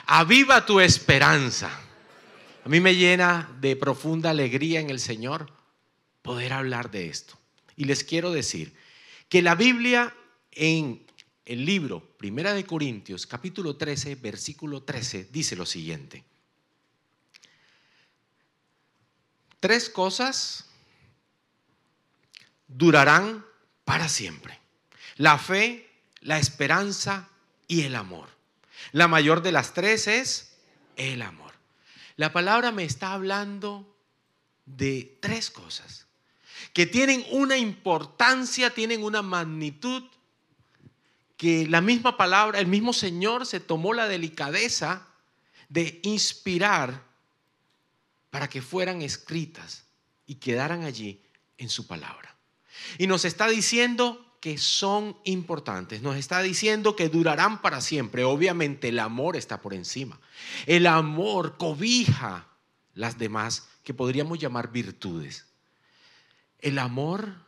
Aviva tu esperanza. A mí me llena de profunda alegría en el Señor poder hablar de esto. Y les quiero decir que la Biblia en el libro Primera de Corintios, capítulo 13, versículo 13, dice lo siguiente. 3 cosas durarán para siempre: la fe, la esperanza y el amor. La mayor de las 3 es el amor. La palabra me está hablando de 3 cosas que tienen una importancia, tienen una magnitud, que la misma palabra, el mismo Señor se tomó la delicadeza de inspirar para que fueran escritas y quedaran allí en su palabra. Y nos está diciendo que son importantes, nos está diciendo que durarán para siempre. Obviamente el amor está por encima. El amor cobija las demás que podríamos llamar virtudes. El amor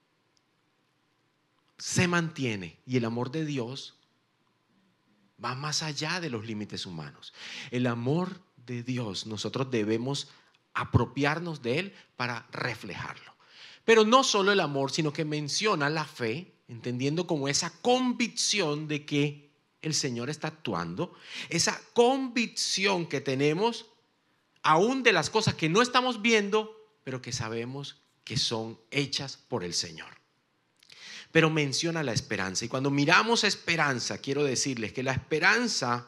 se mantiene y el amor de Dios va más allá de los límites humanos. El amor de Dios, nosotros debemos apropiarnos de él para reflejarlo. Pero no solo el amor, sino que menciona la fe, entendiendo como esa convicción de que el Señor está actuando, esa convicción que tenemos aún de las cosas que no estamos viendo, pero que sabemos que son hechas por el Señor. Pero menciona la esperanza. Y cuando miramos esperanza, quiero decirles que la esperanza,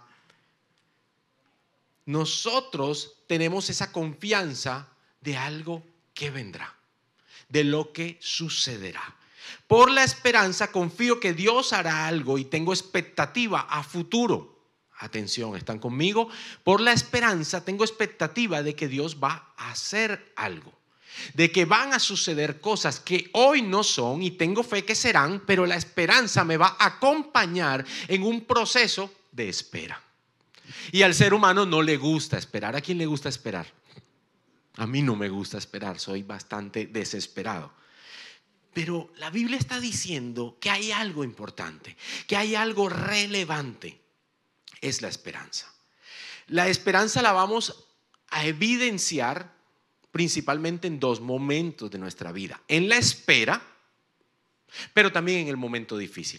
nosotros tenemos esa confianza de algo que vendrá, de lo que sucederá. Por la esperanza confío que Dios hará algo y tengo expectativa a futuro. Atención, ¿están conmigo? Por la esperanza tengo expectativa de que Dios va a hacer algo, de que van a suceder cosas que hoy no son y tengo fe que serán, pero la esperanza me va a acompañar en un proceso de espera. Y al ser humano no le gusta esperar. ¿A quién le gusta esperar? A mí no me gusta esperar, soy bastante desesperado. Pero la Biblia está diciendo que hay algo importante, que hay algo relevante. Es la esperanza. La esperanza la vamos a evidenciar principalmente en 2 momentos de nuestra vida: en la espera, pero también en el momento difícil.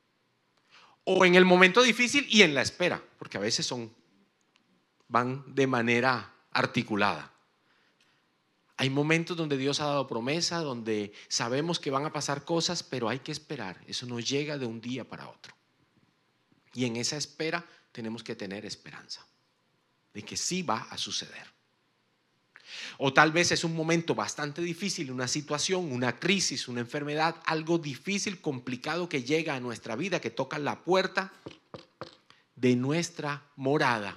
O en el momento difícil y en la espera, porque a veces van de manera articulada. Hay momentos donde Dios ha dado promesa, donde sabemos que van a pasar cosas, pero hay que esperar. Eso no llega de un día para otro. Y en esa espera tenemos que tener esperanza de que sí va a suceder. O tal vez es un momento bastante difícil, una situación, una crisis, una enfermedad, algo difícil, complicado que llega a nuestra vida, que toca la puerta de nuestra morada.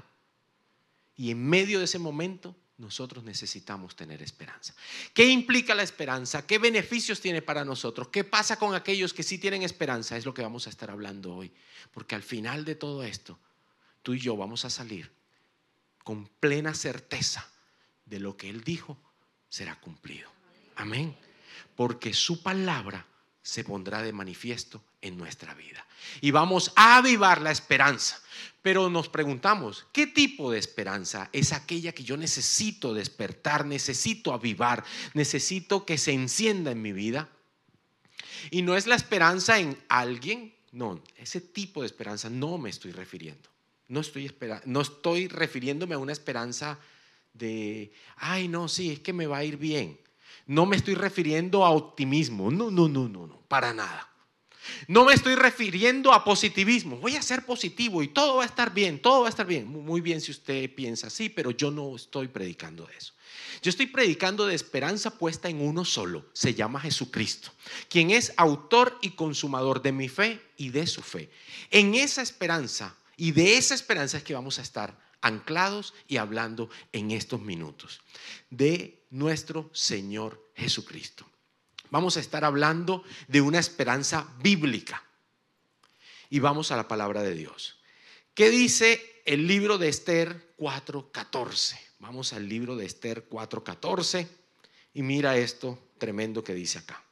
Y en medio de ese momento nosotros necesitamos tener esperanza. ¿Qué implica la esperanza? ¿Qué beneficios tiene para nosotros? ¿Qué pasa con aquellos que sí tienen esperanza? Es lo que vamos a estar hablando hoy. Porque al final de todo esto, tú y yo vamos a salir con plena certeza de lo que Él dijo será cumplido. Amén. Porque su palabra se pondrá de manifiesto en nuestra vida. Y vamos a avivar la esperanza. Pero nos preguntamos, ¿qué tipo de esperanza es aquella que yo necesito despertar, necesito avivar, necesito que se encienda en mi vida? Y no es la esperanza en alguien, no, ese tipo de esperanza no me estoy refiriendo. No estoy refiriéndome a una esperanza de, ay no, sí, es que me va a ir bien. No me estoy refiriendo a optimismo, no, para nada. No me estoy refiriendo a positivismo, voy a ser positivo y todo va a estar bien, todo va a estar bien. Muy bien si usted piensa así, pero yo no estoy predicando de eso. Yo estoy predicando de esperanza puesta en uno solo, se llama Jesucristo, quien es autor y consumador de mi fe y de su fe. En esa esperanza y de esa esperanza es que vamos a estar anclados y hablando en estos minutos de nuestro Señor Jesucristo. Vamos a estar hablando de una esperanza bíblica y vamos a la palabra de Dios. ¿Qué dice el libro de Esther 4:14? Vamos al libro de Esther 4:14 y mira esto tremendo que dice acá.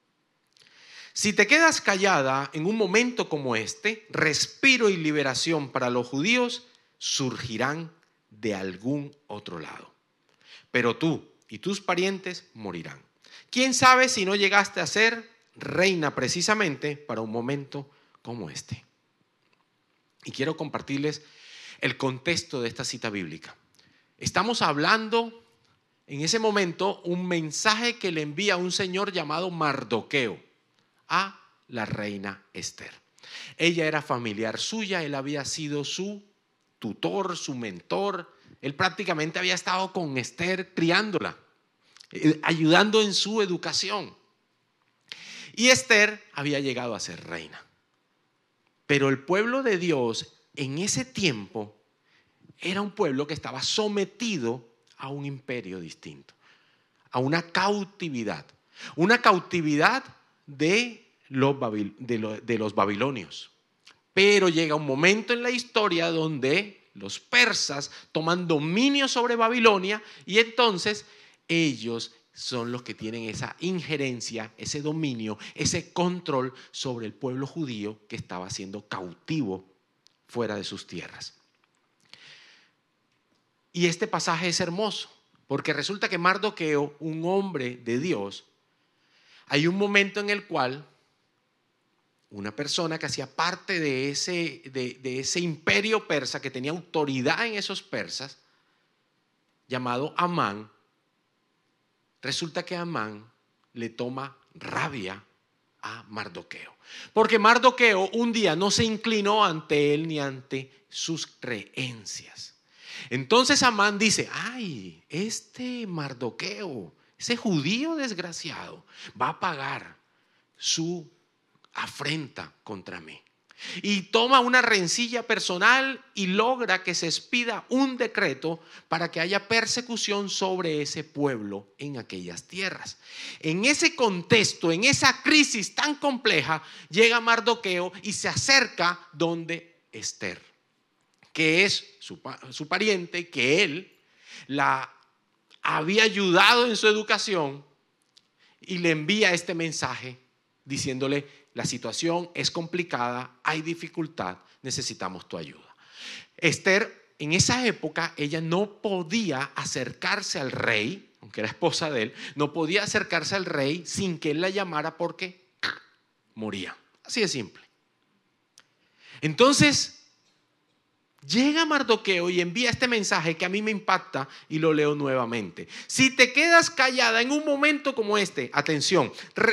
Si te quedas callada en un momento como este, respiro y liberación para los judíos surgirán de algún otro lado. Pero tú y tus parientes morirán. ¿Quién sabe si no llegaste a ser reina precisamente para un momento como este? Y quiero compartirles el contexto de esta cita bíblica. Estamos hablando en ese momento un mensaje que le envía un señor llamado Mardoqueo a la reina Esther. Ella era familiar suya, él había sido su tutor, su mentor. Él prácticamente había estado con Esther criándola, ayudando en su educación. Y Esther había llegado a ser reina. Pero el pueblo de Dios en ese tiempo era un pueblo que estaba sometido a un imperio distinto, a una cautividad de los babilonios. Pero llega un momento en la historia donde los persas toman dominio sobre Babilonia y entonces ellos son los que tienen esa injerencia, ese dominio, ese control sobre el pueblo judío que estaba siendo cautivo fuera de sus tierras. Y este pasaje es hermoso porque resulta que Mardoqueo, un hombre de Dios, hay un momento en el cual una persona que hacía parte de ese imperio persa, que tenía autoridad en esos persas, llamado Amán, resulta que Amán le toma rabia a Mardoqueo. Porque Mardoqueo un día no se inclinó ante él ni ante sus creencias. Entonces Amán dice, ay, este Mardoqueo, ese judío desgraciado, va a pagar su afrenta contra mí. Y toma una rencilla personal y logra que se expida un decreto para que haya persecución sobre ese pueblo en aquellas tierras. En ese contexto, en esa crisis tan compleja, llega Mardoqueo y se acerca donde Esther, que es su pariente, que él la había ayudado en su educación, y le envía este mensaje diciéndole: la situación es complicada, hay dificultad, necesitamos tu ayuda. Esther, en esa época, ella no podía acercarse al rey, aunque era esposa de él, no podía acercarse al rey sin que él la llamara porque moría. Así de simple. Entonces, llega Mardoqueo y envía este mensaje que a mí me impacta y lo leo nuevamente. Si te quedas callada en un momento como este, atención,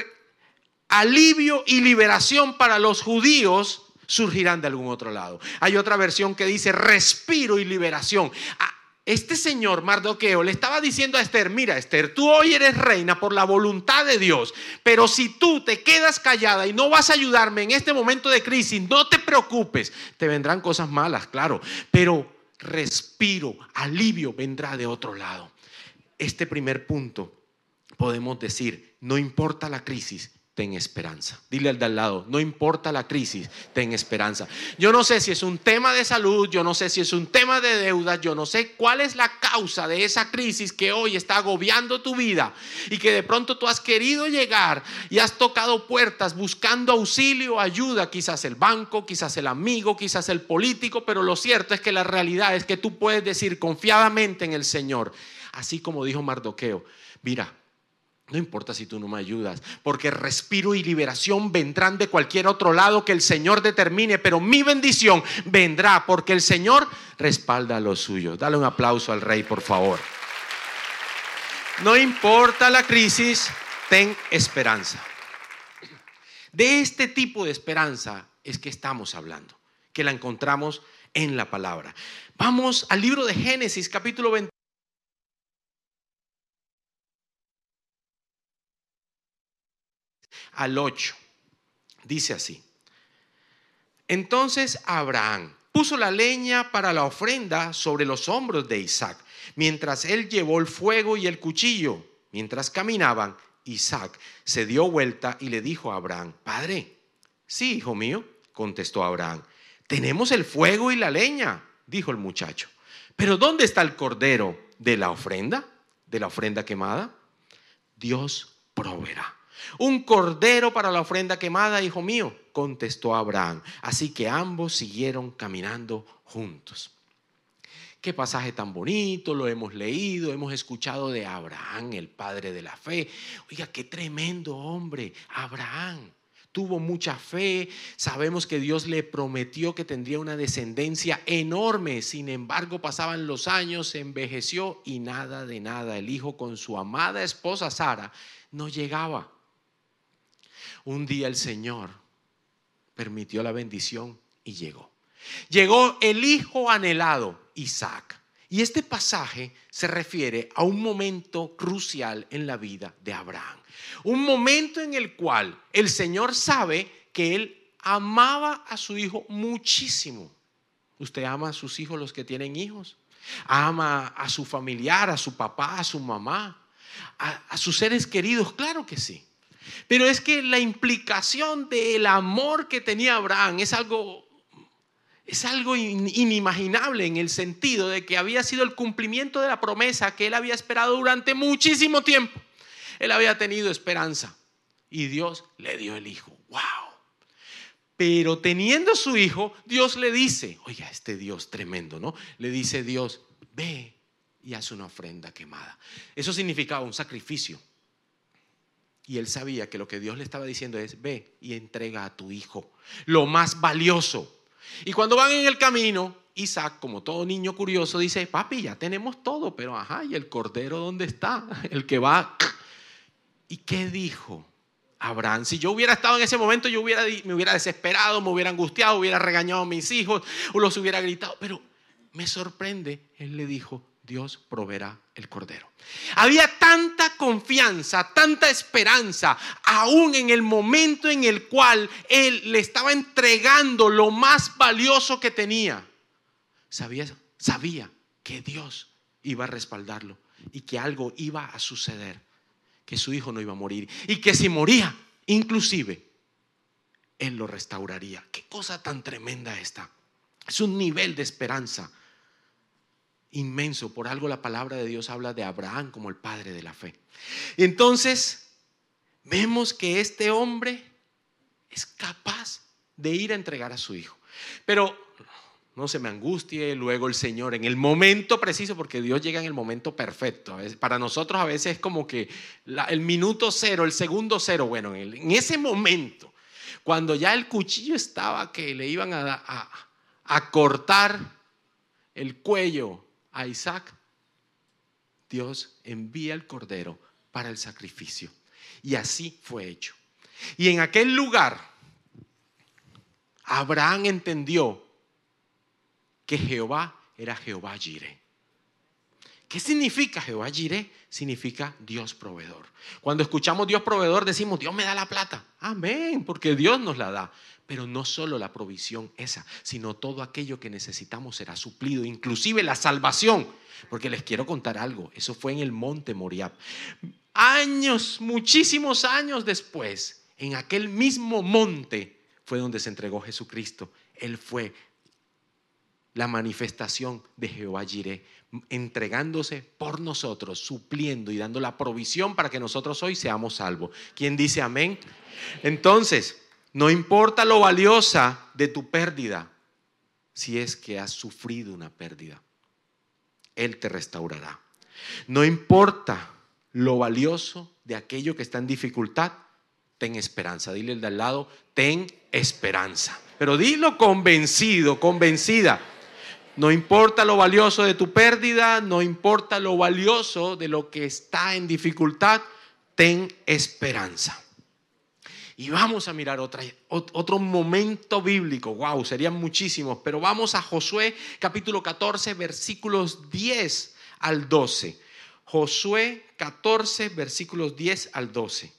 alivio y liberación para los judíos surgirán de algún otro lado. Hay otra versión que dice respiro y liberación. Este señor Mardoqueo le estaba diciendo a Esther: mira, Esther, tú hoy eres reina por la voluntad de Dios, pero si tú te quedas callada y no vas a ayudarme en este momento de crisis, no te preocupes, te vendrán cosas malas, claro, pero respiro, alivio vendrá de otro lado. Este primer punto, podemos decir, no importa la crisis, ten esperanza. Dile al de al lado: no importa la crisis, ten esperanza. Yo no sé si es un tema de salud, yo no sé si es un tema de deuda, yo no sé cuál es la causa de esa crisis que hoy está agobiando tu vida y que de pronto tú has querido llegar y has tocado puertas buscando auxilio, ayuda, quizás el banco, quizás el amigo, quizás el político, pero lo cierto es que la realidad es que tú puedes decir confiadamente en el Señor, así como dijo Mardoqueo: mira, no importa si tú no me ayudas, porque respiro y liberación vendrán de cualquier otro lado que el Señor determine, pero mi bendición vendrá porque el Señor respalda a los suyos. Dale un aplauso al Rey, por favor. No importa la crisis, ten esperanza. De este tipo de esperanza es que estamos hablando, que la encontramos en la palabra. Vamos al libro de Génesis, capítulo 20. Al 8, dice así: entonces Abraham puso la leña para la ofrenda sobre los hombros de Isaac, mientras él llevó el fuego y el cuchillo. Mientras caminaban, Isaac se dio vuelta y le dijo a Abraham: Padre. Sí, hijo mío, contestó Abraham. Tenemos el fuego y la leña, dijo el muchacho, pero ¿dónde está el cordero de la ofrenda quemada? Dios proveerá un cordero para la ofrenda quemada, hijo mío, contestó Abraham. Así que ambos siguieron caminando juntos. qué pasaje tan bonito, lo hemos leído, hemos escuchado de Abraham, el padre de la fe. Oiga, qué tremendo hombre, Abraham. Tuvo mucha fe, sabemos que Dios le prometió que tendría una descendencia enorme. Sin embargo, pasaban los años, se envejeció y nada de nada. El hijo con su amada esposa Sara no llegaba. Un día el Señor permitió la bendición y llegó. Llegó el hijo anhelado, Isaac. Y este pasaje se refiere a un momento crucial en la vida de Abraham. Un momento en el cual el Señor sabe que él amaba a su hijo muchísimo. ¿Usted ama a sus hijos, los que tienen hijos? ¿Ama a su familiar, a su papá, a su mamá, a sus seres queridos? Claro que sí. Pero es que la implicación del amor que tenía Abraham es algo inimaginable, en el sentido de que había sido el cumplimiento de la promesa que él había esperado durante muchísimo tiempo. Él había tenido esperanza y Dios le dio el hijo. ¡Wow! Pero teniendo su hijo, Dios le dice, oiga, este Dios tremendo, ¿no? Le dice Dios, ve y haz una ofrenda quemada. Eso significaba un sacrificio. Y él sabía que lo que Dios le estaba diciendo es, ve y entrega a tu hijo, lo más valioso. Y cuando van en el camino, Isaac, como todo niño curioso, dice, papi, ya tenemos todo, pero ajá, ¿y el cordero dónde está? El que va. ¿Y qué dijo Abraham? Si yo hubiera estado en ese momento, me hubiera desesperado, me hubiera angustiado, hubiera regañado a mis hijos, o los hubiera gritado. Pero me sorprende, él le dijo, Dios proveerá el cordero. Había tanta confianza, tanta esperanza, aún en el momento en el cual él le estaba entregando lo más valioso que tenía. Sabía que Dios iba a respaldarlo y que algo iba a suceder, que su hijo no iba a morir y que si moría, inclusive, él lo restauraría. Qué cosa tan tremenda esta. Es un nivel de esperanza inmenso. Por algo la palabra de Dios habla de Abraham como el padre de la fe. Entonces vemos que este hombre es capaz de ir a entregar a su hijo. Pero no se me angustie, luego el Señor en el momento preciso, porque Dios llega en el momento perfecto. Para nosotros a veces es como que el minuto cero, el segundo cero. Bueno, en ese momento, cuando ya el cuchillo estaba que le iban a cortar el cuello a Isaac, Dios envía el cordero para el sacrificio. Y así fue hecho. Y en aquel lugar, Abraham entendió que Jehová era Jehová Jireh. ¿Qué significa Jehová Jireh? Significa Dios proveedor. Cuando escuchamos Dios proveedor decimos, Dios me da la plata. Amén, porque Dios nos la da. Pero no solo la provisión esa, sino todo aquello que necesitamos será suplido, inclusive la salvación. Porque les quiero contar algo, eso fue en el monte Moriah. Años, muchísimos años después, en aquel mismo monte fue donde se entregó Jesucristo. Él fue la manifestación de Jehová Jireh, entregándose por nosotros, supliendo y dando la provisión para que nosotros hoy seamos salvos. ¿Quién dice amén? Entonces, no importa lo valiosa de tu pérdida, si es que has sufrido una pérdida, Él te restaurará. No importa lo valioso de aquello que está en dificultad, ten esperanza. Dile al de al lado, ten esperanza. Pero dilo convencido, convencida. No importa lo valioso de tu pérdida, no importa lo valioso de lo que está en dificultad, ten esperanza. Y vamos a mirar otro momento bíblico. Wow, serían muchísimos, pero vamos a Josué capítulo 14, versículos 10 al 12. Josué 14, versículos 10 al 12.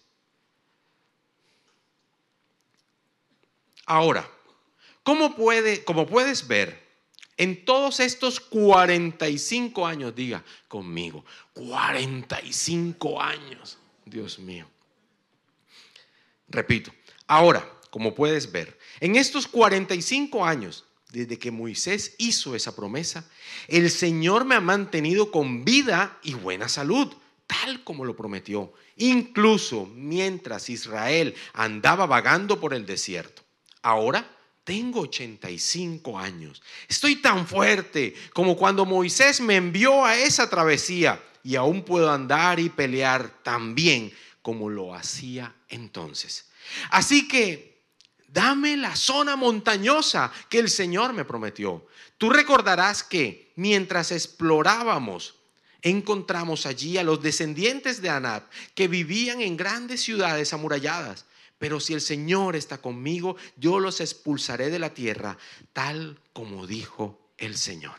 Ahora, como puedes ver, en todos estos 45 años, diga conmigo, 45 años, Dios mío. Repito, ahora, como puedes ver, en estos 45 años, desde que Moisés hizo esa promesa, el Señor me ha mantenido con vida y buena salud, tal como lo prometió, incluso mientras Israel andaba vagando por el desierto. Ahora tengo 85 años. Estoy tan fuerte como cuando Moisés me envió a esa travesía y aún puedo andar y pelear tan bien como lo hacía entonces. Así que dame la zona montañosa que el Señor me prometió. Tú recordarás que mientras explorábamos, encontramos allí a los descendientes de Anak que vivían en grandes ciudades amuralladas. Pero si el Señor está conmigo, yo los expulsaré de la tierra, tal como dijo el Señor.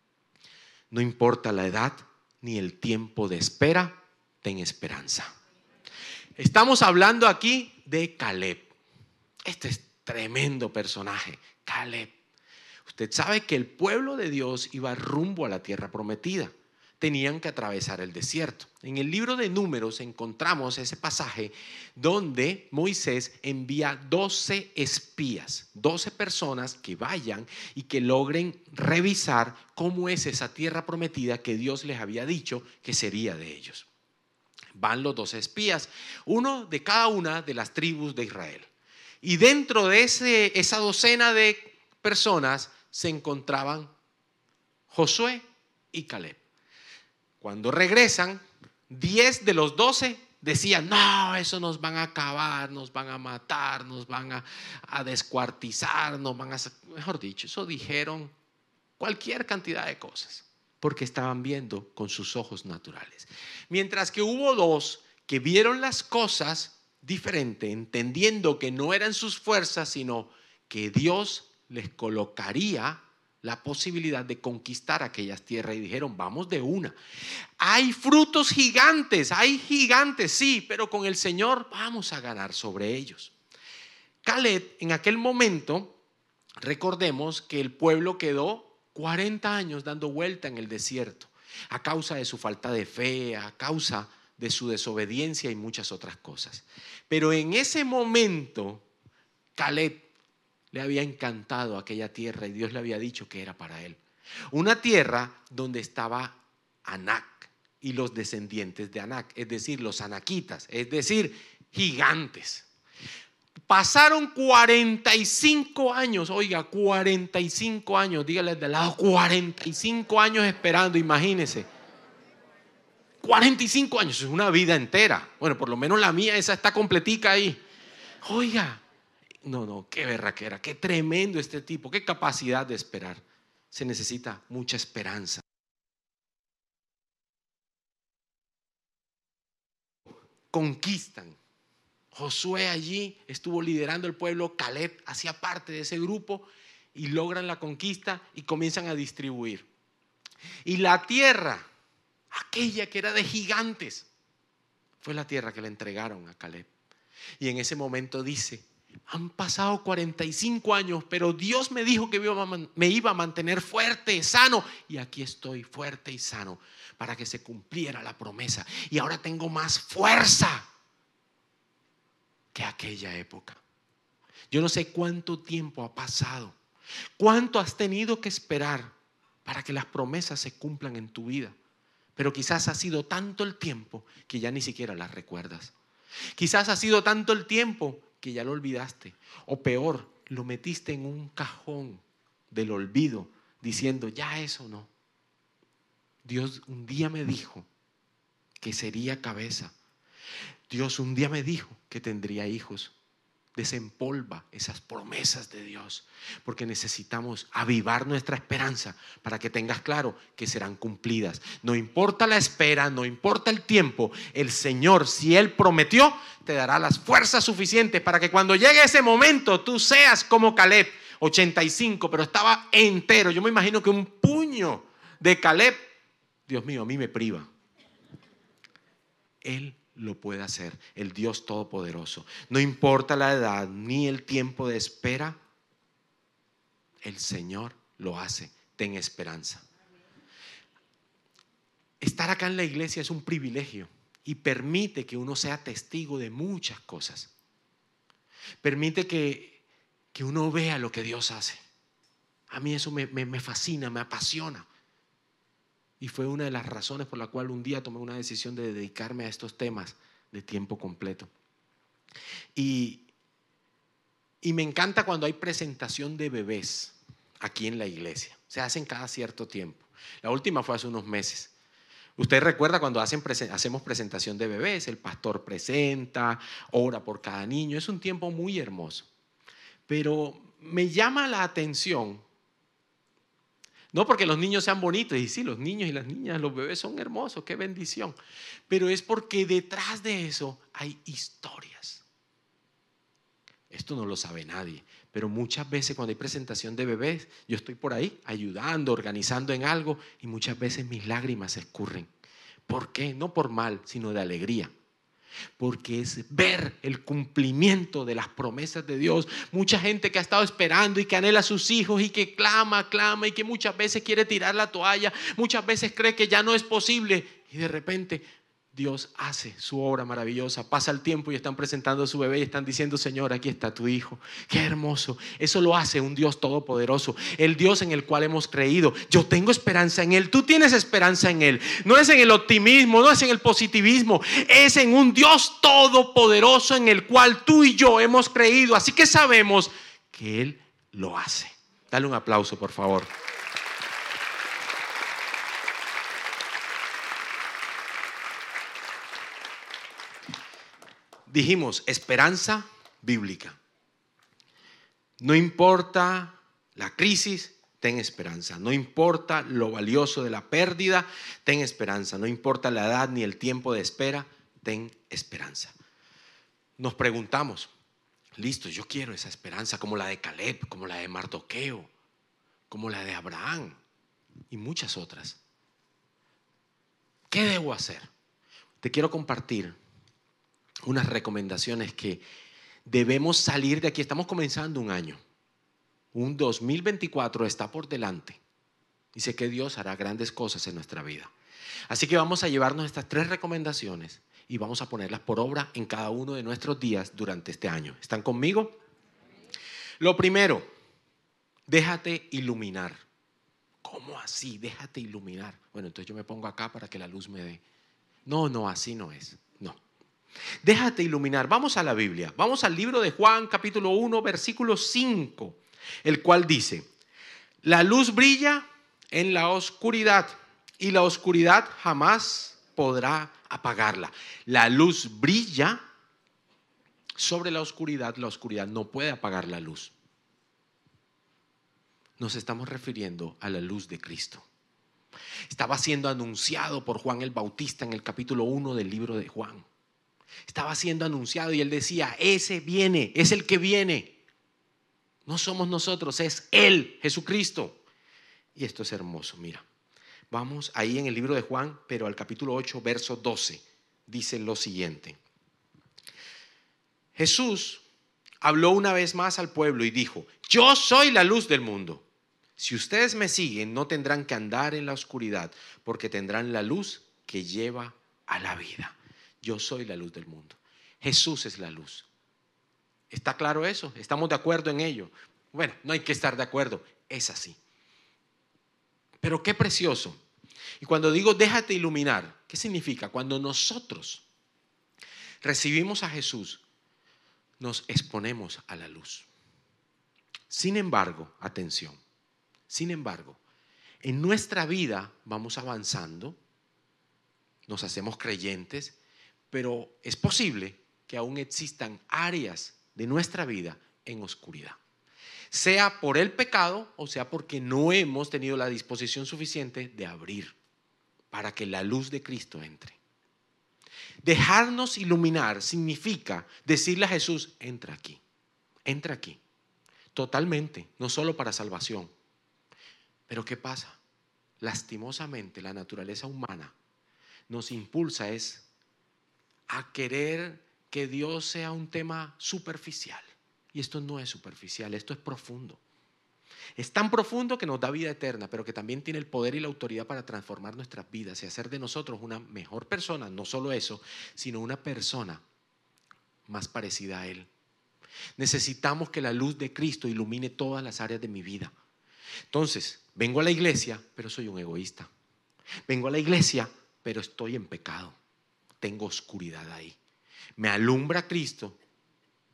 No importa la edad ni el tiempo de espera, ten esperanza. Estamos hablando aquí de Caleb. Este es tremendo personaje, Caleb. Usted sabe que el pueblo de Dios iba rumbo a la tierra prometida. Tenían que atravesar el desierto. En el libro de Números encontramos ese pasaje donde Moisés envía 12 espías, 12 personas que vayan y que logren revisar cómo es esa tierra prometida que Dios les había dicho que sería de ellos. Van los 12 espías, uno de cada una de las tribus de Israel. Y dentro de esa docena de personas se encontraban Josué y Caleb. Cuando regresan, 10 de los 12 decían: no, eso nos van a acabar, nos van a matar, nos van a descuartizar, nos van a... Mejor dicho, eso dijeron cualquier cantidad de cosas, porque estaban viendo con sus ojos naturales. Mientras que hubo 2 que vieron las cosas diferente, entendiendo que no eran sus fuerzas, sino que Dios les colocaría la posibilidad de conquistar aquellas tierras, y dijeron: vamos de una. Hay frutos gigantes, hay gigantes, sí, pero con el Señor vamos a ganar sobre ellos. Caleb, en aquel momento, recordemos que el pueblo quedó 40 años dando vuelta en el desierto, a causa de su falta de fe, a causa de su desobediencia y muchas otras cosas. Pero en ese momento, Caleb le había encantado aquella tierra y Dios le había dicho que era para él. Una tierra donde estaba Anak y los descendientes de Anak, es decir, los anaquitas, es decir, gigantes. Pasaron 45 años, oiga, 45 años, dígale de lado, 45 años esperando, imagínense. 45 años, es una vida entera. Bueno, por lo menos la mía, esa está completica ahí. Oiga, no, qué berraquera, qué tremendo este tipo, qué capacidad de esperar. Se necesita mucha esperanza. Conquistan. Josué allí estuvo liderando el pueblo, Caleb hacía parte de ese grupo y logran la conquista y comienzan a distribuir. Y la tierra, aquella que era de gigantes, fue la tierra que le entregaron a Caleb. Y en ese momento dice: han pasado 45 años, pero Dios me dijo que me iba a mantener fuerte, sano. Y aquí estoy fuerte y sano para que se cumpliera la promesa. Y ahora tengo más fuerza que aquella época. Yo no sé cuánto tiempo ha pasado, cuánto has tenido que esperar para que las promesas se cumplan en tu vida. Pero quizás ha sido tanto el tiempo que ya ni siquiera las recuerdas. Quizás ha sido tanto el tiempo que ya lo olvidaste, o peor, lo metiste en un cajón del olvido diciendo: ya eso no. Dios un día me dijo que sería cabeza. Dios un día me dijo que tendría hijos. Desempolva esas promesas de Dios, porque necesitamos avivar nuestra esperanza para que tengas claro que serán cumplidas. No importa la espera, no importa el tiempo, el Señor, si Él prometió, te dará las fuerzas suficientes para que cuando llegue ese momento tú seas como Caleb, 85, pero estaba entero. Yo me imagino que un puño de Caleb, Dios mío, a mí me priva. Él lo puede hacer, el Dios Todopoderoso. No importa la edad ni el tiempo de espera, el Señor lo hace. Ten esperanza. Estar acá en la iglesia es un privilegio y permite que uno sea testigo de muchas cosas. Permite que uno vea lo que Dios hace. A mí eso me fascina, me apasiona. Y fue una de las razones por la cual un día tomé una decisión de dedicarme a estos temas de tiempo completo. Y Y me encanta cuando hay presentación de bebés aquí en la iglesia. Se hacen cada cierto tiempo. La última fue hace unos meses. Usted recuerda cuando hacemos presentación de bebés, el pastor presenta, ora por cada niño. Es un tiempo muy hermoso. Pero me llama la atención, no porque los niños sean bonitos, y sí, los niños y las niñas, los bebés son hermosos, qué bendición. Pero es porque detrás de eso hay historias. Esto no lo sabe nadie, pero muchas veces cuando hay presentación de bebés, yo estoy por ahí ayudando, organizando en algo y muchas veces mis lágrimas escurren. ¿Por qué? No por mal, sino de alegría. Porque es ver el cumplimiento de las promesas de Dios. Mucha gente que ha estado esperando y que anhela a sus hijos y que clama y que muchas veces quiere tirar la toalla, muchas veces cree que ya no es posible y de repente Dios hace su obra maravillosa. Pasa el tiempo y están presentando a su bebé y están diciendo: Señor, aquí está tu hijo. Qué hermoso. Eso lo hace un Dios todopoderoso, el Dios en el cual hemos creído. Yo tengo esperanza en Él, tú tienes esperanza en Él. No es en el optimismo, no es en el positivismo, es en un Dios todopoderoso en el cual tú y yo hemos creído. Así que sabemos que Él lo hace. Dale un aplauso, por favor. Dijimos, esperanza bíblica. No importa la crisis, ten esperanza. No importa lo valioso de la pérdida, ten esperanza. No importa la edad ni el tiempo de espera, ten esperanza. Nos preguntamos, listo, yo quiero esa esperanza como la de Caleb, como la de Mardoqueo, como la de Abraham y muchas otras. ¿Qué debo hacer? Te quiero compartir unas recomendaciones que debemos salir de aquí. Estamos comenzando un año. Un 2024 está por delante. Y sé que Dios hará grandes cosas en nuestra vida. Así que vamos a llevarnos estas 3 recomendaciones y vamos a ponerlas por obra en cada uno de nuestros días durante este año. ¿Están conmigo? Lo primero, déjate iluminar. ¿Cómo así? Déjate iluminar. Bueno, entonces yo me pongo acá para que la luz me dé. No, así no es. No. Déjate iluminar. Vamos a la Biblia. Vamos al libro de Juan, capítulo 1, versículo 5, el cual dice: la luz brilla en la oscuridad y la oscuridad jamás podrá apagarla. La luz brilla sobre la oscuridad no puede apagar la luz. Nos estamos refiriendo a la luz de Cristo. Estaba siendo anunciado por Juan el Bautista en el capítulo 1 del libro de Juan. Estaba siendo anunciado y él decía: ese viene, es el que viene. No somos nosotros, es Él, Jesucristo. Y esto es hermoso, mira. Vamos ahí en el libro de Juan, pero al capítulo 8, verso 12, dice lo siguiente. Jesús habló una vez más al pueblo y dijo: yo soy la luz del mundo. Si ustedes me siguen, no tendrán que andar en la oscuridad, porque tendrán la luz que lleva a la vida. Yo soy la luz del mundo. Jesús es la luz. ¿Está claro eso? ¿Estamos de acuerdo en ello? Bueno, no hay que estar de acuerdo. Es así. Pero qué precioso. Y cuando digo déjate iluminar, ¿qué significa? Cuando nosotros recibimos a Jesús, nos exponemos a la luz. Sin embargo, atención. Sin embargo, en nuestra vida vamos avanzando, nos hacemos creyentes, pero es posible que aún existan áreas de nuestra vida en oscuridad. Sea por el pecado o sea porque no hemos tenido la disposición suficiente de abrir para que la luz de Cristo entre. Dejarnos iluminar significa decirle a Jesús: entra aquí, totalmente, no solo para salvación. Pero ¿qué pasa? Lastimosamente la naturaleza humana nos impulsa a querer que Dios sea un tema superficial. Y esto no es superficial, esto es profundo. Es tan profundo que nos da vida eterna, pero que también tiene el poder y la autoridad para transformar nuestras vidas y hacer de nosotros una mejor persona. No solo eso, sino una persona más parecida a Él. Necesitamos que la luz de Cristo ilumine todas las áreas de mi vida. Entonces, vengo a la iglesia, pero soy un egoísta. Vengo a la iglesia, pero estoy en pecado. Tengo oscuridad ahí. Me alumbra Cristo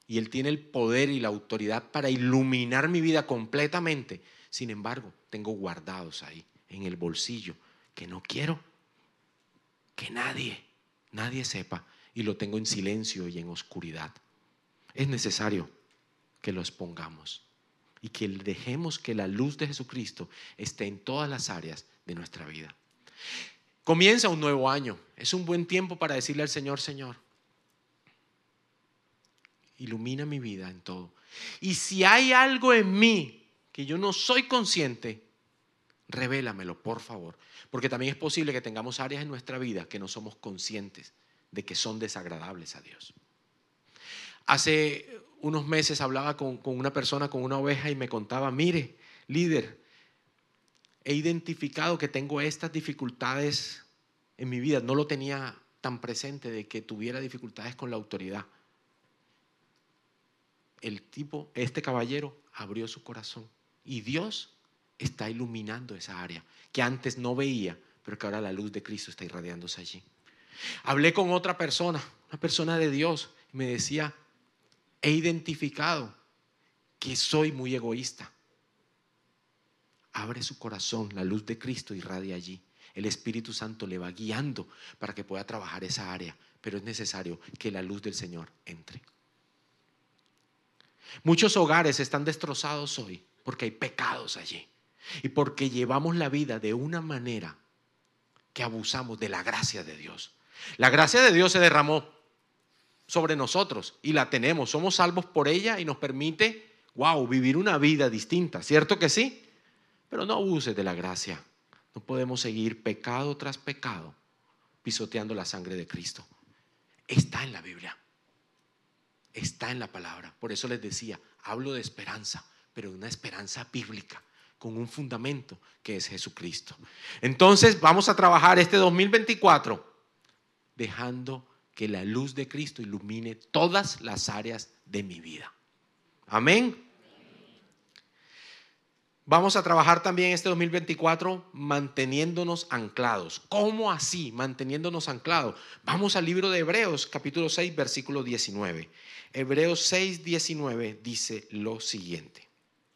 y Él tiene el poder y la autoridad para iluminar mi vida completamente. Sin embargo, tengo guardados ahí en el bolsillo que no quiero que nadie sepa, y lo tengo en silencio y en oscuridad. Es necesario que los pongamos y que dejemos que la luz de Jesucristo esté en todas las áreas de nuestra vida. Comienza un nuevo año. Es un buen tiempo para decirle al Señor: Señor, ilumina mi vida en todo. Y si hay algo en mí que yo no soy consciente, revélamelo, por favor. Porque también es posible que tengamos áreas en nuestra vida que no somos conscientes de que son desagradables a Dios. Hace unos meses hablaba con una persona, con una oveja, y me contaba: mire, líder, he identificado que tengo estas dificultades en mi vida. No lo tenía tan presente, de que tuviera dificultades con la autoridad. Este caballero abrió su corazón y Dios está iluminando esa área que antes no veía, pero que ahora la luz de Cristo está irradiándose allí. Hablé con otra persona, una persona de Dios, y me decía: he identificado que soy muy egoísta. Abre su corazón, la luz de Cristo irradia allí. El Espíritu Santo le va guiando para que pueda trabajar esa área, pero es necesario que la luz del Señor entre. Muchos hogares están destrozados hoy porque hay pecados allí y porque llevamos la vida de una manera que abusamos de la gracia de Dios. La gracia de Dios se derramó sobre nosotros y la tenemos, somos salvos por ella y nos permite, vivir una vida distinta, ¿cierto que sí? Pero no abuses de la gracia. No podemos seguir pecado tras pecado pisoteando la sangre de Cristo. Está en la Biblia, está en la palabra. Por eso les decía, hablo de esperanza, pero de una esperanza bíblica, con un fundamento que es Jesucristo. Entonces vamos a trabajar este 2024 dejando que la luz de Cristo ilumine todas las áreas de mi vida. Amén. Vamos a trabajar también este 2024 manteniéndonos anclados. ¿Cómo así? Manteniéndonos anclados. Vamos al libro de Hebreos, capítulo 6, versículo 19. Hebreos 6, 19 dice lo siguiente.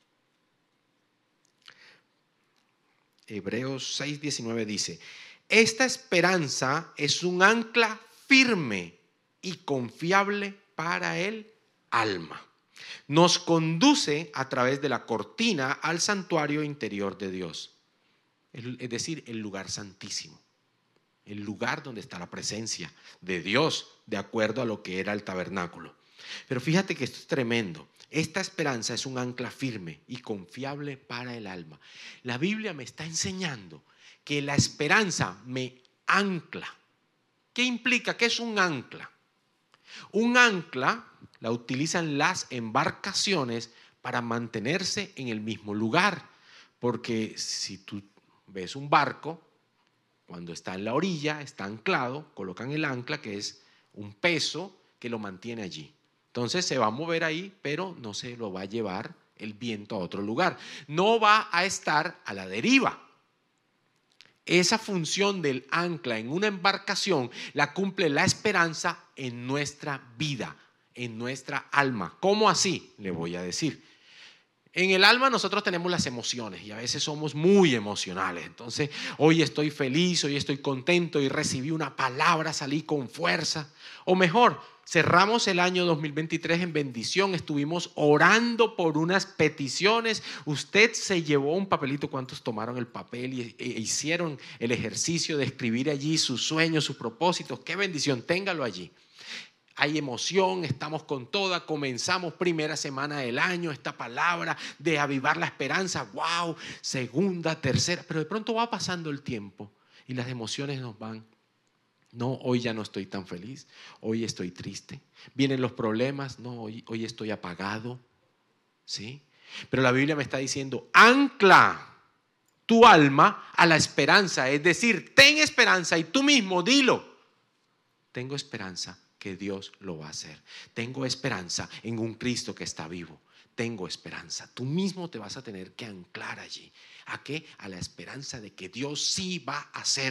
Hebreos 6, 19 dice: esta esperanza es un ancla firme y confiable para el alma. Nos conduce a través de la cortina al santuario interior de Dios, es decir, el lugar santísimo, el lugar donde está la presencia de Dios, de acuerdo a lo que era el tabernáculo. Pero fíjate que esto es tremendo. Esta esperanza es un ancla firme y confiable para el alma. La Biblia me está enseñando que la esperanza me ancla. ¿Qué implica? ¿Qué es un ancla? Un ancla la utilizan las embarcaciones para mantenerse en el mismo lugar. Porque si tú ves un barco, cuando está en la orilla, está anclado, colocan el ancla, que es un peso que lo mantiene allí. Entonces se va a mover ahí, pero no se lo va a llevar el viento a otro lugar. No va a estar a la deriva. Esa función del ancla en una embarcación la cumple la esperanza en nuestra vida, en nuestra alma. ¿Cómo así? Le voy a decir. En el alma nosotros tenemos las emociones y a veces somos muy emocionales. Entonces, hoy estoy feliz, hoy estoy contento y recibí una palabra, salí con fuerza. O mejor, cerramos el año 2023 en bendición, estuvimos orando por unas peticiones. Usted se llevó un papelito, ¿cuántos tomaron el papel e hicieron el ejercicio de escribir allí sus sueños, sus propósitos? ¡Qué bendición! Téngalo allí. Hay emoción, estamos con toda, comenzamos primera semana del año, esta palabra de avivar la esperanza, wow, segunda, tercera, pero de pronto va pasando el tiempo y las emociones nos van. No, hoy ya no estoy tan feliz, hoy estoy triste. Vienen los problemas, no, hoy estoy apagado, ¿sí? Pero la Biblia me está diciendo, ancla tu alma a la esperanza, es decir, ten esperanza y tú mismo dilo, tengo esperanza que Dios lo va a hacer. Tengo esperanza en un Cristo que está vivo. Tengo esperanza. Tú mismo te vas a tener que anclar allí. ¿A qué? A la esperanza de que Dios sí va a hacer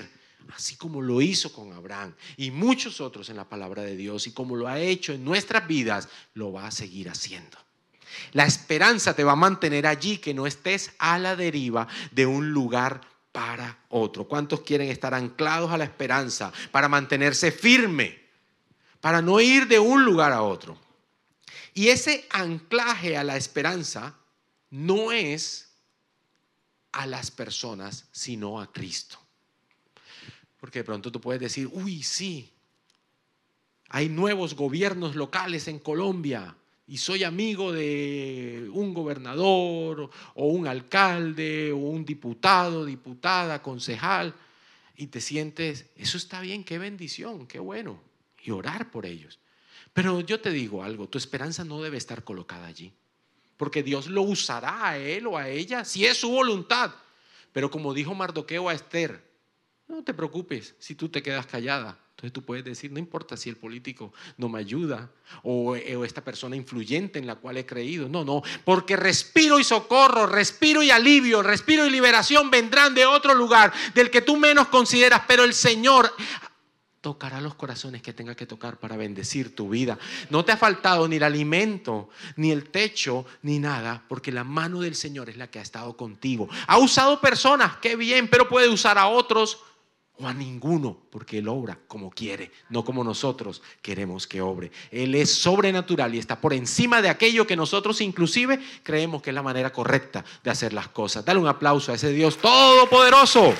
así como lo hizo con Abraham y muchos otros en la palabra de Dios, y como lo ha hecho en nuestras vidas, lo va a seguir haciendo. La esperanza te va a mantener allí, que no estés a la deriva de un lugar para otro. ¿Cuántos quieren estar anclados a la esperanza para mantenerse firme, para no ir de un lugar a otro? Y ese anclaje a la esperanza no es a las personas, sino a Cristo. Porque de pronto tú puedes decir, uy, sí, hay nuevos gobiernos locales en Colombia y soy amigo de un gobernador o un alcalde o un diputado, diputada, concejal, y te sientes, eso está bien, qué bendición, qué bueno, y orar por ellos. Pero yo te digo algo, tu esperanza no debe estar colocada allí, porque Dios lo usará a él o a ella si es su voluntad. Pero como dijo Mardoqueo a Esther, no te preocupes si tú te quedas callada. Entonces tú puedes decir, no importa si el político no me ayuda o esta persona influyente en la cual he creído. No, porque respiro y socorro, respiro y alivio, respiro y liberación vendrán de otro lugar, del que tú menos consideras, pero el Señor tocará los corazones que tenga que tocar para bendecir tu vida. No te ha faltado ni el alimento, ni el techo, ni nada, porque la mano del Señor es la que ha estado contigo. Ha usado personas, qué bien, pero puede usar a otros o a ninguno, porque Él obra como quiere, no como nosotros queremos que obre. Él es sobrenatural y está por encima de aquello que nosotros inclusive creemos que es la manera correcta de hacer las cosas. Dale un aplauso a ese Dios todopoderoso.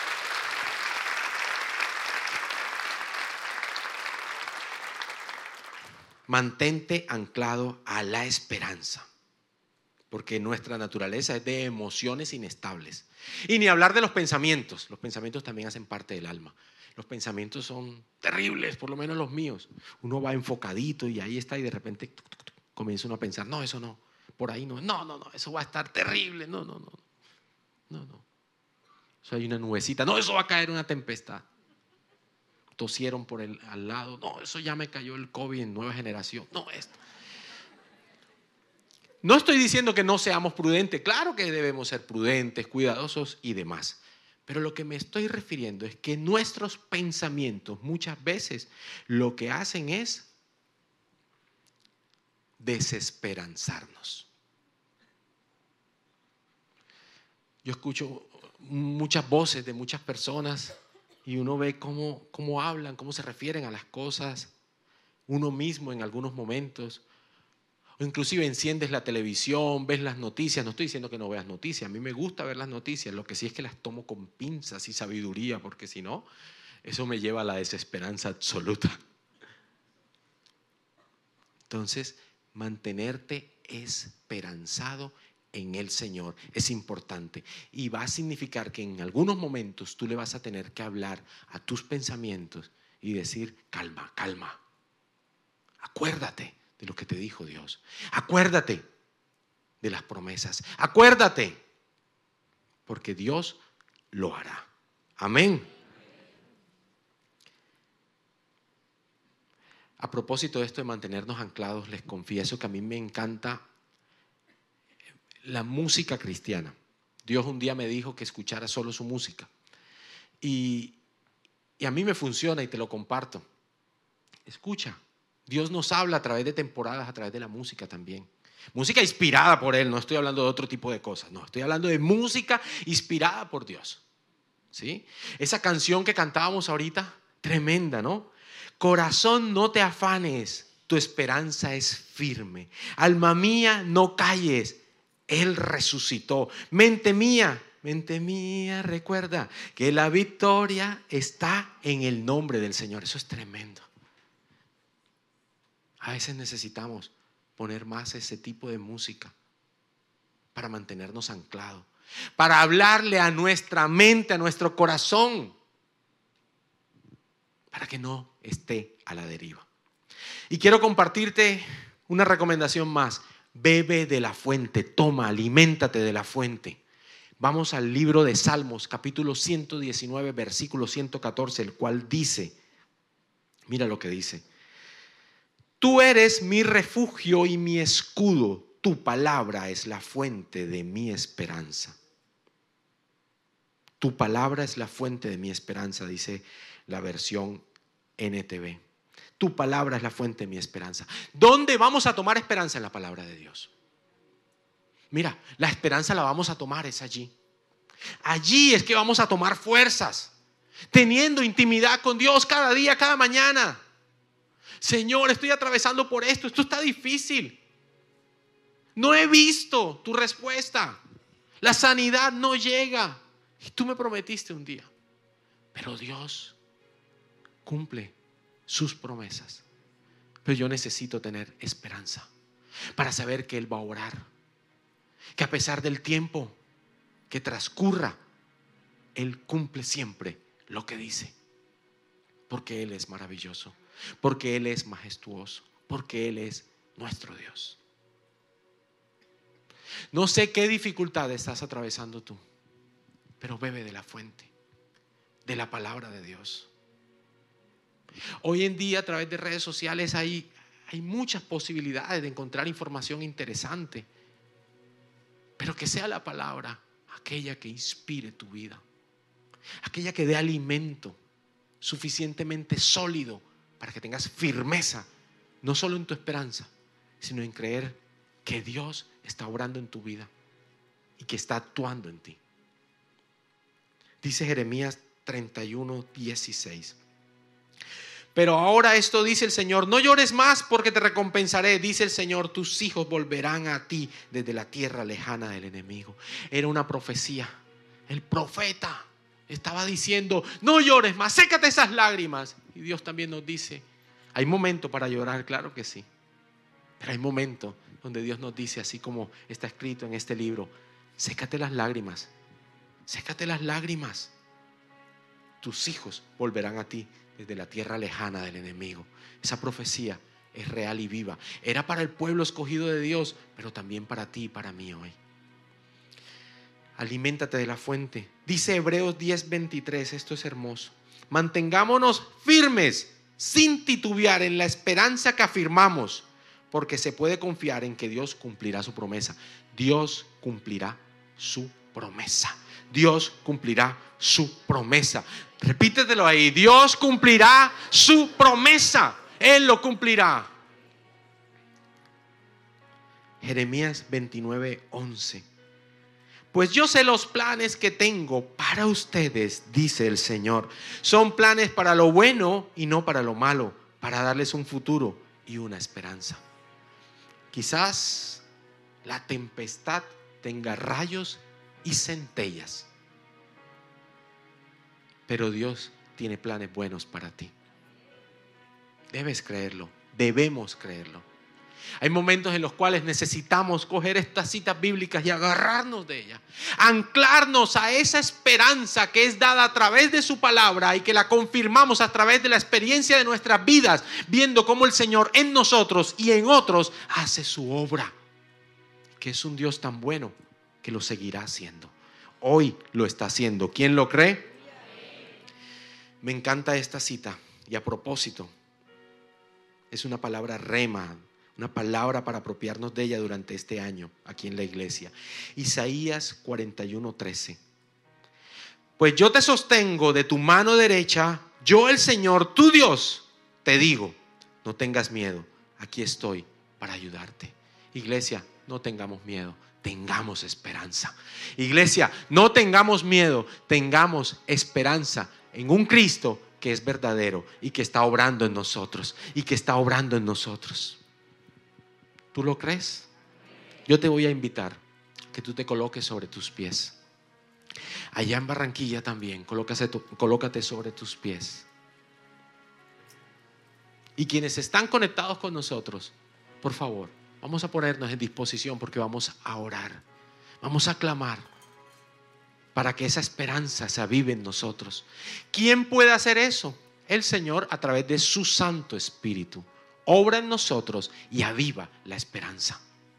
Mantente anclado a la esperanza, porque nuestra naturaleza es de emociones inestables. Y ni hablar de los pensamientos también hacen parte del alma. Los pensamientos son terribles, por lo menos los míos. Uno va enfocadito y ahí está y de repente comienza uno a pensar, no, eso no, por ahí no, eso va a estar terrible, no. Eso hay una nubecita, no, eso va a caer una tempestad. Tosieron por al lado, no, eso ya me cayó el COVID en nueva generación, no, esto. No estoy diciendo que no seamos prudentes, claro que debemos ser prudentes, cuidadosos y demás. Pero lo que me estoy refiriendo es que nuestros pensamientos muchas veces lo que hacen es desesperanzarnos. Yo escucho muchas voces de muchas personas y uno ve cómo hablan, cómo se refieren a las cosas, uno mismo en algunos momentos. O inclusive enciendes la televisión, ves las noticias. No estoy diciendo que no veas noticias, a mí me gusta ver las noticias, lo que sí es que las tomo con pinzas y sabiduría, porque si no, eso me lleva a la desesperanza absoluta. Entonces, mantenerte esperanzado en el Señor es importante y va a significar que en algunos momentos tú le vas a tener que hablar a tus pensamientos y decir, calma, acuérdate de lo que te dijo Dios. Acuérdate de las promesas. Acuérdate, porque Dios lo hará. Amén. A propósito de esto de mantenernos anclados, les confieso que a mí me encanta la música cristiana. Dios un día me dijo que escuchara solo su música. Y a mí me funciona y te lo comparto. Escucha. Dios nos habla a través de temporadas, a través de la música también. Música inspirada por Él, no estoy hablando de otro tipo de cosas, no, estoy hablando de música inspirada por Dios. ¿Sí? Esa canción que cantábamos ahorita, tremenda, ¿no? Corazón, no te afanes, tu esperanza es firme. Alma mía, no calles, Él resucitó. Mente mía, recuerda que la victoria está en el nombre del Señor. Eso es tremendo. A veces necesitamos poner más ese tipo de música para mantenernos anclados, para hablarle a nuestra mente, a nuestro corazón, para que no esté a la deriva. Y quiero compartirte una recomendación más. Bebe de la fuente, toma, aliméntate de la fuente. Vamos al libro de Salmos, capítulo 119, versículo 114, el cual dice, mira lo que dice. Tú eres mi refugio y mi escudo, tu palabra es la fuente de mi esperanza. Tu palabra es la fuente de mi esperanza, dice la versión NTV. Tu palabra es la fuente de mi esperanza. ¿Dónde vamos a tomar esperanza? En la palabra de Dios. Mira, la esperanza la vamos a tomar es allí. Allí es que vamos a tomar fuerzas, teniendo intimidad con Dios cada día, cada mañana. Señor, estoy atravesando por esto está difícil. No he visto tu respuesta. La sanidad no llega. Y tú me prometiste un día. Pero Dios cumple sus promesas. Pero yo necesito tener esperanza para saber que Él va a orar. Que a pesar del tiempo que transcurra, Él cumple siempre lo que dice. Porque Él es maravilloso. Porque Él es majestuoso. Porque Él es nuestro Dios. No sé qué dificultad estás atravesando tú, pero bebe de la fuente, de la palabra de Dios. Hoy en día a través de redes sociales hay muchas posibilidades de encontrar información interesante, pero que sea la palabra aquella que inspire tu vida, aquella que dé alimento suficientemente sólido para que tengas firmeza, no solo en tu esperanza, sino en creer que Dios está obrando en tu vida y que está actuando en ti. Dice Jeremías 31:16. Pero ahora esto dice el Señor: no llores más, porque te recompensaré, dice el Señor, tus hijos volverán a ti desde la tierra lejana del enemigo. Era una profecía. El profeta estaba diciendo: no llores más, sécate esas lágrimas. Y Dios también nos dice: hay momento para llorar, claro que sí, pero hay momentos donde Dios nos dice, así como está escrito en este libro: sécate las lágrimas, sécate las lágrimas. Tus hijos volverán a ti desde la tierra lejana del enemigo. Esa profecía es real y viva. Era para el pueblo escogido de Dios, pero también para ti y para mí hoy. Aliméntate de la fuente. Dice Hebreos 10:23, esto es hermoso: mantengámonos firmes sin titubear en la esperanza que afirmamos, porque se puede confiar en que Dios cumplirá su promesa. Dios cumplirá su promesa. Dios cumplirá su promesa. Repítetelo ahí: Dios cumplirá su promesa. Él lo cumplirá. Jeremías 29:11. Pues yo sé los planes que tengo para ustedes, dice el Señor. Son planes para lo bueno y no para lo malo, para darles un futuro y una esperanza. Quizás la tempestad tenga rayos y centellas, pero Dios tiene planes buenos para ti. Debes creerlo, debemos creerlo. Hay momentos en los cuales necesitamos coger estas citas bíblicas y agarrarnos de ellas, anclarnos a esa esperanza que es dada a través de su palabra y que la confirmamos a través de la experiencia de nuestras vidas, viendo cómo el Señor en nosotros y en otros hace su obra, que es un Dios tan bueno que lo seguirá haciendo. Hoy lo está haciendo. ¿Quién lo cree? Me encanta esta cita, y a propósito, es una palabra rema, una palabra para apropiarnos de ella durante este año aquí en la iglesia. Isaías 41:13. Pues yo te sostengo de tu mano derecha, yo el Señor, tu Dios, te digo: no tengas miedo, aquí estoy para ayudarte. Iglesia, no tengamos miedo, tengamos esperanza. Iglesia, no tengamos miedo, tengamos esperanza en un Cristo que es verdadero y que está obrando en nosotros y que está obrando en nosotros. ¿Tú lo crees? Yo te voy a invitar que tú te coloques sobre tus pies. Allá en Barranquilla también, colócate sobre tus pies. Y quienes están conectados con nosotros, por favor, vamos a ponernos en disposición, porque vamos a orar, vamos a clamar para que esa esperanza se avive en nosotros. ¿Quién puede hacer eso? El Señor, a través de su Santo Espíritu. Obra en nosotros y aviva la esperanza.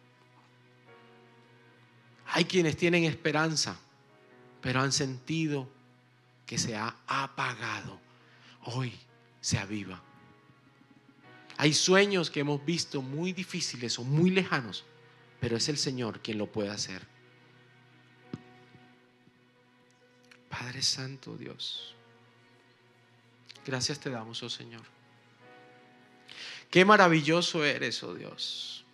Hay quienes tienen esperanza, pero han sentido que se ha apagado. Hoy se aviva. Hay sueños que hemos visto muy difíciles o muy lejanos, pero es el Señor quien lo puede hacer. Padre, Padre Santo, Dios, gracias te damos, oh Señor. Qué maravilloso eres, oh Dios.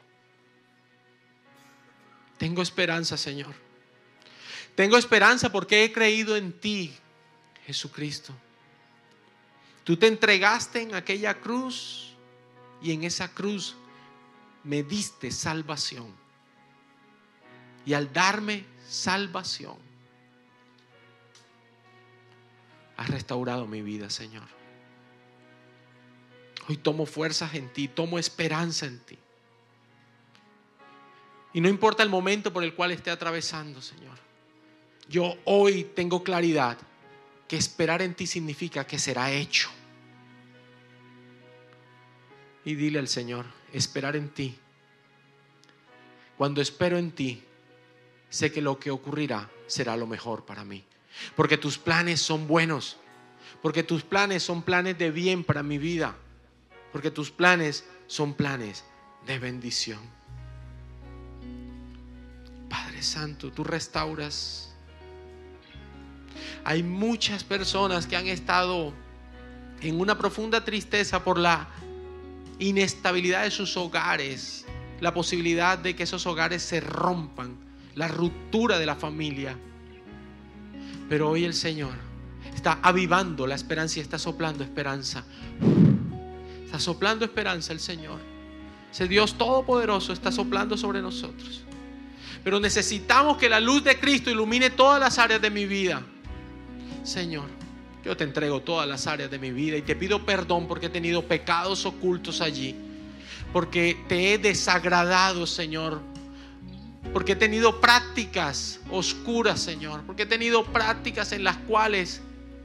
Tengo esperanza, Señor. Tengo esperanza porque he creído en ti, Jesucristo. Tú te entregaste en aquella cruz y en esa cruz me diste salvación. Y al darme salvación, has restaurado mi vida, Señor. Hoy tomo fuerzas en ti, tomo esperanza en ti. Y no importa el momento por el cual esté atravesando, Señor. Yo hoy tengo claridad que esperar en ti significa que será hecho. Y dile al Señor, esperar en ti. Cuando espero en ti, sé que lo que ocurrirá será lo mejor para mí. Porque tus planes son buenos. Porque tus planes son planes de bien para mi vida. Porque tus planes son planes de bendición. Padre Santo, tú restauras. Hay muchas personas que han estado en una profunda tristeza por la inestabilidad de sus hogares, la posibilidad de que esos hogares se rompan, la ruptura de la familia. Pero hoy el Señor está avivando la esperanza y está soplando esperanza. Está soplando esperanza el Señor. Ese Dios todopoderoso está soplando sobre nosotros. Pero necesitamos que la luz de Cristo ilumine todas las áreas de mi vida. Señor, yo te entrego todas las áreas de mi vida y te pido perdón porque he tenido pecados ocultos allí. Porque te he desagradado, Señor. Porque he tenido prácticas oscuras, Señor. Porque he tenido prácticas en las cuales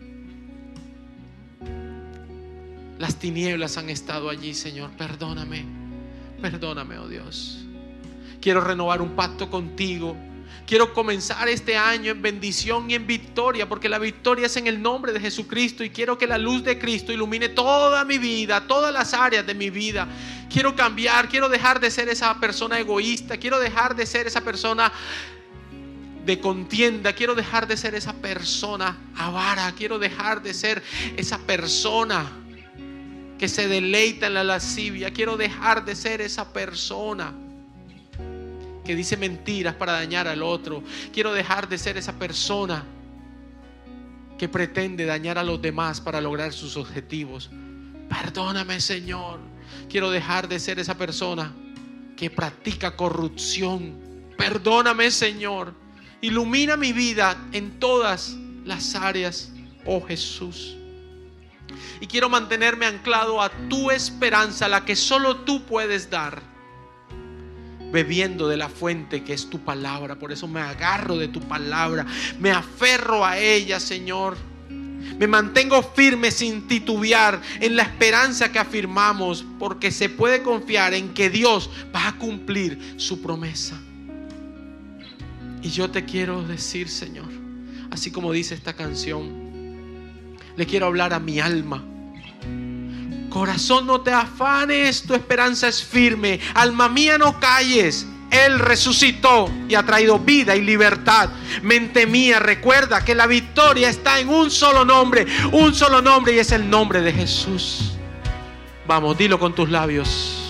las tinieblas han estado allí, Señor. Perdóname. Perdóname, oh Dios. Quiero renovar un pacto contigo. Quiero comenzar este año en bendición y en victoria, porque la victoria es en el nombre de Jesucristo. Y quiero que la luz de Cristo ilumine toda mi vida, todas las áreas de mi vida. Quiero cambiar, quiero dejar de ser esa persona egoísta. Quiero dejar de ser esa persona de contienda. Quiero dejar de ser esa persona avara. Quiero dejar de ser esa persona que se deleita en la lascivia. Quiero dejar de ser esa persona que dice mentiras para dañar al otro. Quiero dejar de ser esa persona que pretende dañar a los demás para lograr sus objetivos. Perdóname, Señor. Quiero dejar de ser esa persona que practica corrupción. Perdóname, Señor. Ilumina mi vida en todas las áreas, oh Jesús. Y quiero mantenerme anclado a tu esperanza, la que solo tú puedes dar, bebiendo de la fuente que es tu palabra. Por eso me agarro de tu palabra, me aferro a ella, Señor. Me mantengo firme sin titubear en la esperanza que afirmamos, porque se puede confiar en que Dios va a cumplir su promesa. Y yo te quiero decir, Señor, así como dice esta canción, le quiero hablar a mi alma. Corazón, no te afanes, tu esperanza es firme. Alma mía, no calles. Él resucitó y ha traído vida y libertad. Mente mía, recuerda que la victoria está en un solo nombre, y es el nombre de Jesús. Vamos, dilo con tus labios.